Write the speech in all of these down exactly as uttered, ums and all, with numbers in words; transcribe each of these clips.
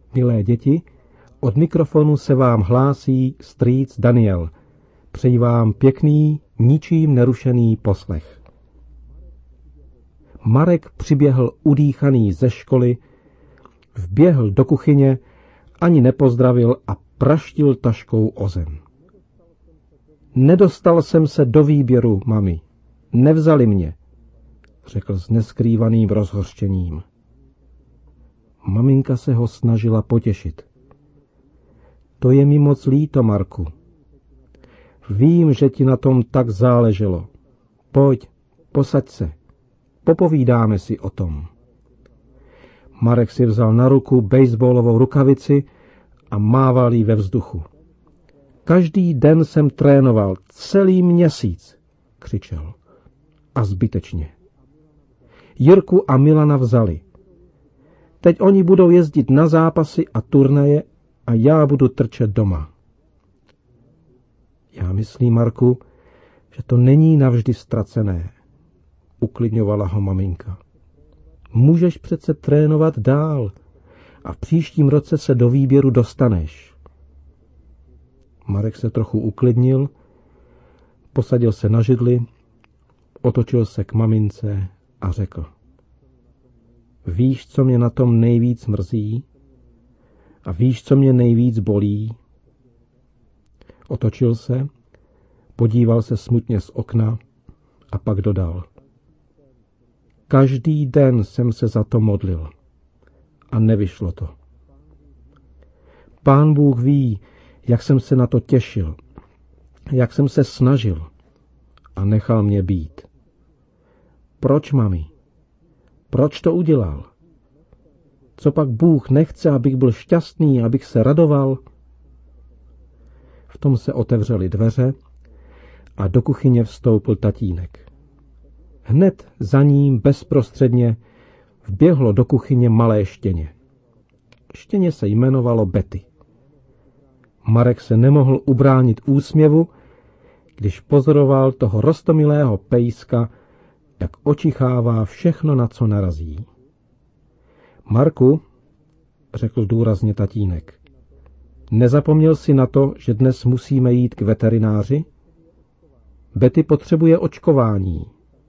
Milé děti, od mikrofonu se vám hlásí strýc Daniel. Přeji vám pěkný, ničím nerušený poslech. Marek přiběhl udýchaný ze školy, vběhl do kuchyně, ani nepozdravil a praštil taškou o zem. Nedostal jsem se do výběru, mami. Nevzali mě, řekl s neskrývaným rozhořčením. Maminka se ho snažila potěšit. To je mi moc líto, Marku. Vím, že ti na tom tak záleželo. Pojď, posaď se. Popovídáme si o tom. Marek si vzal na ruku baseballovou rukavici a mával jí ve vzduchu. Každý den jsem trénoval, celý měsíc, křičel. A zbytečně. Jirku a Milana vzali. Teď oni budou jezdit na zápasy a turnaje a já budu trčet doma. Já myslím, Marku, že to není navždy ztracené, uklidňovala ho maminka. Můžeš přece trénovat dál a v příštím roce se do výběru dostaneš. Marek se trochu uklidnil, posadil se na židli, otočil se k mamince a řekl. Víš, co mě na tom nejvíc mrzí? A víš, co mě nejvíc bolí? Otočil se, podíval se smutně z okna a pak dodal. Každý den jsem se za to modlil a nevyšlo to. Pán Bůh ví, jak jsem se na to těšil, jak jsem se snažil a nechal mě být. Proč, mami? Proč to udělal? Co pak Bůh nechce, abych byl šťastný, abych se radoval? V tom se otevřely dveře a do kuchyně vstoupil tatínek. Hned za ním bezprostředně vběhlo do kuchyně malé štěně. Štěně se jmenovalo Betty. Marek se nemohl ubránit úsměvu, když pozoroval toho roztomilého pejska, jak očichává všechno, na co narazí. Marku, řekl důrazně tatínek, nezapomněl jsi na to, že dnes musíme jít k veterináři? Betty potřebuje očkování.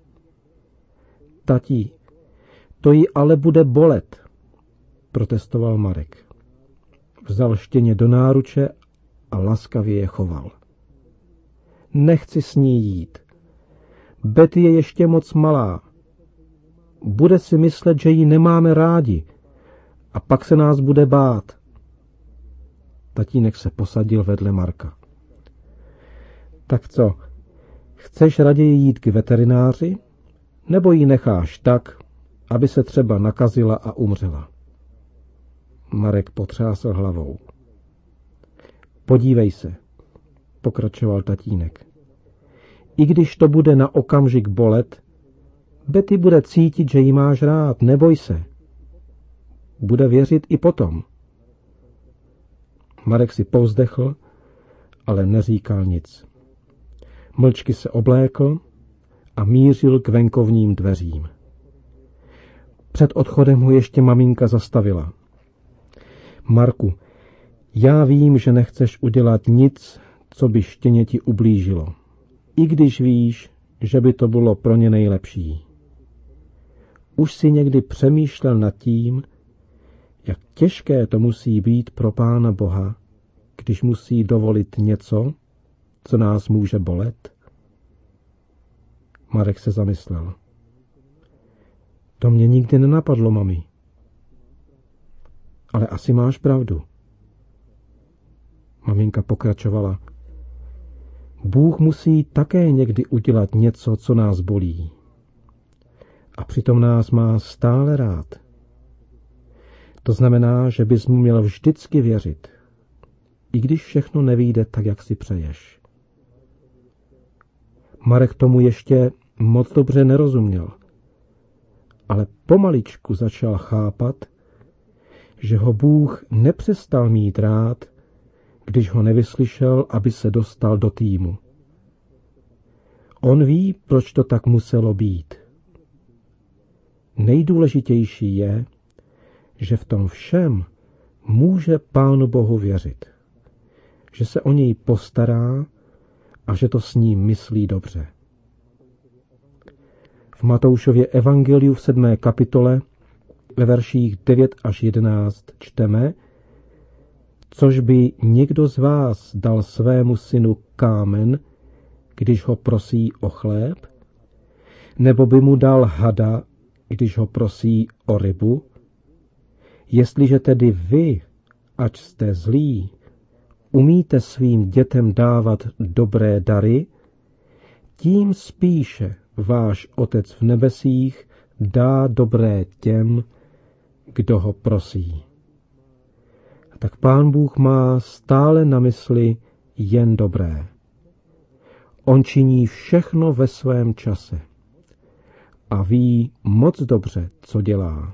Tatí, to jí ale bude bolet, protestoval Marek. Vzal štěně do náruče a laskavě je choval. Nechci s ní jít. Betty je ještě moc malá. Bude si myslet, že ji nemáme rádi a pak se nás bude bát. Tatínek se posadil vedle Marka. Tak co, chceš raději jít k veterináři, nebo ji necháš tak, aby se třeba nakazila a umřela? Marek potřásl hlavou. Podívej se, pokračoval tatínek. I když to bude na okamžik bolet, Betty bude cítit, že ji máš rád, neboj se. Bude věřit i potom. Marek si povzdechl, ale neříkal nic. Mlčky se oblékl a mířil k venkovním dveřím. Před odchodem ho ještě maminka zastavila. Marku, já vím, že nechceš udělat nic, co by štěně ti ublížilo. I když víš, že by to bylo pro ně nejlepší. Už si někdy přemýšlel nad tím, jak těžké to musí být pro Pána Boha, když musí dovolit něco, co nás může bolet? Marek se zamyslel. To mě nikdy nenapadlo, mami. Ale asi máš pravdu. Maminka pokračovala. Bůh musí také někdy udělat něco, co nás bolí. A přitom nás má stále rád. To znamená, že bys mu měl vždycky věřit, i když všechno nevyjde tak, jak si přeješ. Marek tomu ještě moc dobře nerozuměl, ale pomaličku začal chápat, že ho Bůh nepřestal mít rád, když ho nevyslyšel, aby se dostal do týmu. On ví, proč to tak muselo být. Nejdůležitější je, že v tom všem může Pánu Bohu věřit, že se o něj postará a že to s ním myslí dobře. V Matoušově evangeliu v sedmé kapitole ve verších devět až jedenáct čteme: Což by někdo z vás dal svému synu kámen, když ho prosí o chléb? Nebo by mu dal hada, když ho prosí o rybu? Jestliže tedy vy, ač jste zlí, umíte svým dětem dávat dobré dary, tím spíše váš Otec v nebesích dá dobré těm, kdo ho prosí. A tak Pán Bůh má stále na mysli jen dobré. On činí všechno ve svém čase a ví moc dobře, co dělá.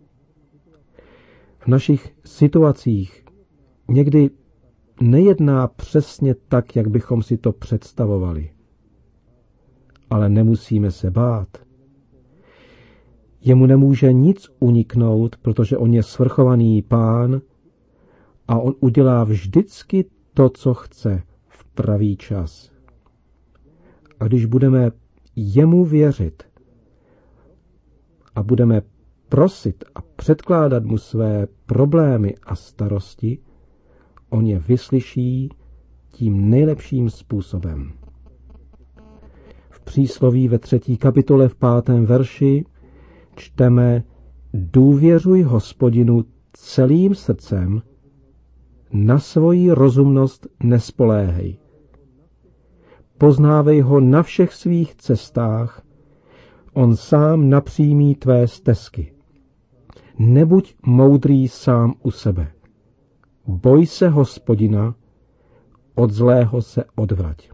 V našich situacích někdy nejedná přesně tak, jak bychom si to představovali. Ale nemusíme se bát. Jemu nemůže nic uniknout, protože on je svrchovaný Pán a on udělá vždycky to, co chce v pravý čas. A když budeme jemu věřit a budeme prosit a předkládat mu své problémy a starosti, on je vyslyší tím nejlepším způsobem. V přísloví ve třetí kapitole v pátém verši čteme: Důvěřuj Hospodinu celým srdcem, na svoji rozumnost nespoléhej. Poznávej ho na všech svých cestách, on sám napřímí tvé stezky. Nebuď moudrý sám u sebe. Boj se Hospodina, od zlého se odvrať.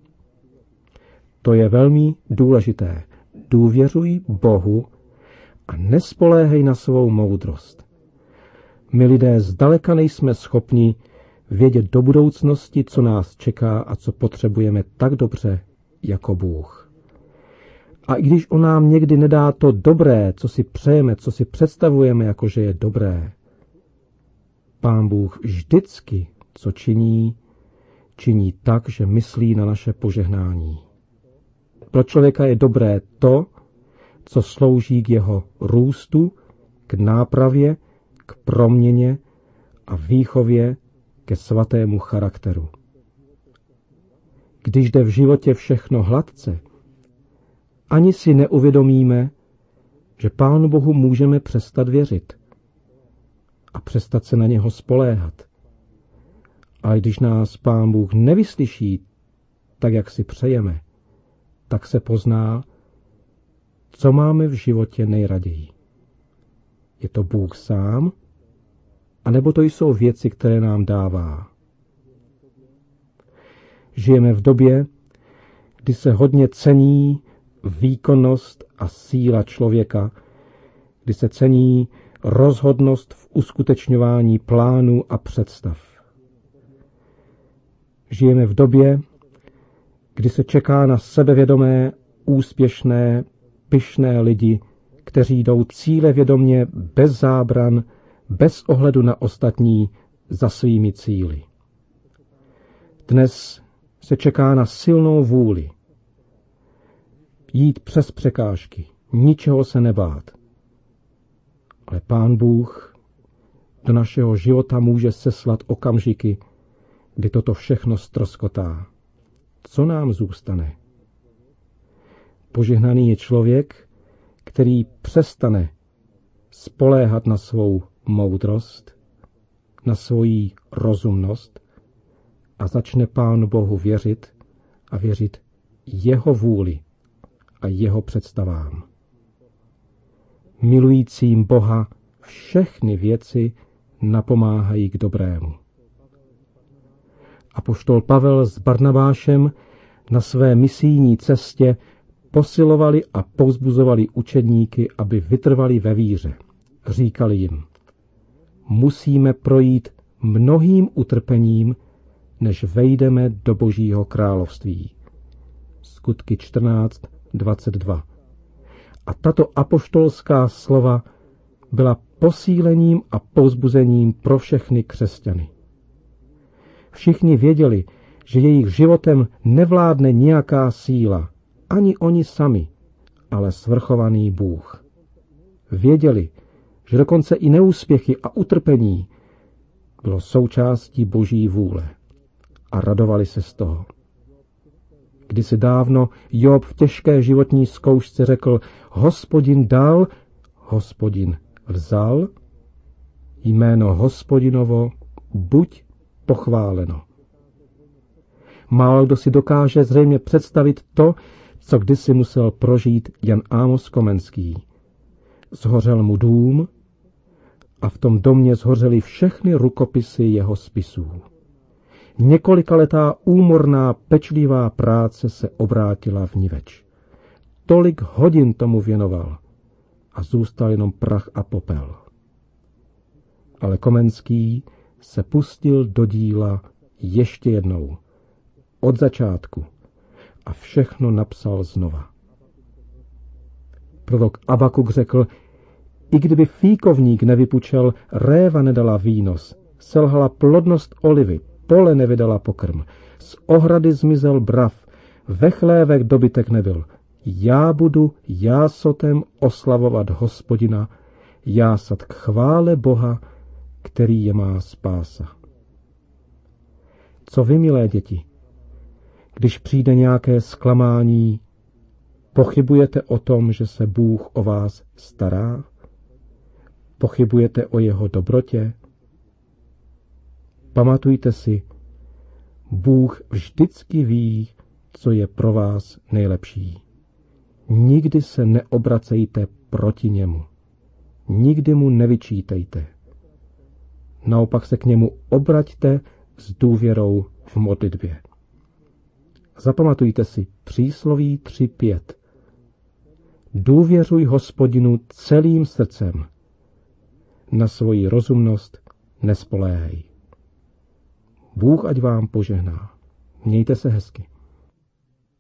To je velmi důležité. Důvěřuj Bohu a nespoléhej na svou moudrost. My lidé zdaleka nejsme schopni vědět do budoucnosti, co nás čeká a co potřebujeme tak dobře jako Bůh. A i když on nám někdy nedá to dobré, co si přejeme, co si představujeme, jako že je dobré, Pán Bůh vždycky, co činí, činí tak, že myslí na naše požehnání. Pro člověka je dobré to, co slouží k jeho růstu, k nápravě, k proměně a výchově ke svatému charakteru. Když jde v životě všechno hladce, ani si neuvědomíme, že Pánu Bohu můžeme přestat věřit a přestat se na něho spoléhat. Ale když nás Pán Bůh nevyslyší tak, jak si přejeme, tak se pozná, co máme v životě nejraději. Je to Bůh sám, anebo to jsou věci, které nám dává. Žijeme v době, kdy se hodně cení výkonnost a síla člověka, kdy se cení rozhodnost v uskutečňování plánů a představ. Žijeme v době, kdy se čeká na sebevědomé, úspěšné, pyšné lidi, kteří jdou cílevědomě, bez zábran, bez ohledu na ostatní, za svými cíli. Dnes se čeká na silnou vůli. Jít přes překážky, ničeho se nebát. Ale Pán Bůh do našeho života může seslat okamžiky, kdy toto všechno ztroskotá. Co nám zůstane? Požehnaný je člověk, který přestane spoléhat na svou moudrost, na svoji rozumnost a začne Pánu Bohu věřit a věřit jeho vůli a jeho představám. Milujícím Boha všechny věci napomáhají k dobrému. Apoštol Pavel s Barnabášem na své misijní cestě posilovali a povzbuzovali učedníky, aby vytrvali ve víře. Říkali jim: musíme projít mnohým utrpením, než vejdeme do Božího království. Skutky čtrnáct dvacet dva. A tato apoštolská slova byla posílením a povzbuzením pro všechny křesťany. Všichni věděli, že jejich životem nevládne nějaká síla, ani oni sami, ale svrchovaný Bůh. Věděli, že dokonce i neúspěchy a utrpení bylo součástí Boží vůle a radovali se z toho. Kdysi dávno Job v těžké životní zkoušce řekl: Hospodin dal, Hospodin vzal, jméno Hospodinovo buď pochváleno. Málo kdo si dokáže zřejmě představit to, co kdysi musel prožít Jan Amos Komenský. Zhořel mu dům a v tom domě zhořely všechny rukopisy jeho spisů. Několikaletá úmorná pečlivá práce se obrátila v niveč. Tolik hodin tomu věnoval a zůstal jenom prach a popel. Ale Komenský se pustil do díla ještě jednou, od začátku, a všechno napsal znova. Prorok Abakuk řekl: I kdyby fíkovník nevypučel, réva nedala výnos, selhala plodnost olivy, pole nevydala pokrm, z ohrady zmizel brav, ve chlévech dobytek nebyl. Já budu jásotem oslavovat Hospodina, jásat k chvále Boha, který je má spása. Co vy, milé děti? Když přijde nějaké zklamání, pochybujete o tom, že se Bůh o vás stará? Pochybujete o jeho dobrotě? Pamatujte si, Bůh vždycky ví, co je pro vás nejlepší. Nikdy se neobracejte proti němu. Nikdy mu nevyčítejte. Naopak se k němu obraťte s důvěrou v modlitbě. Zapamatujte si přísloví tři pět. Důvěřuj Hospodinu celým srdcem. Na svoji rozumnost nespoléhej. Bůh ať vám požehná. Mějte se hezky.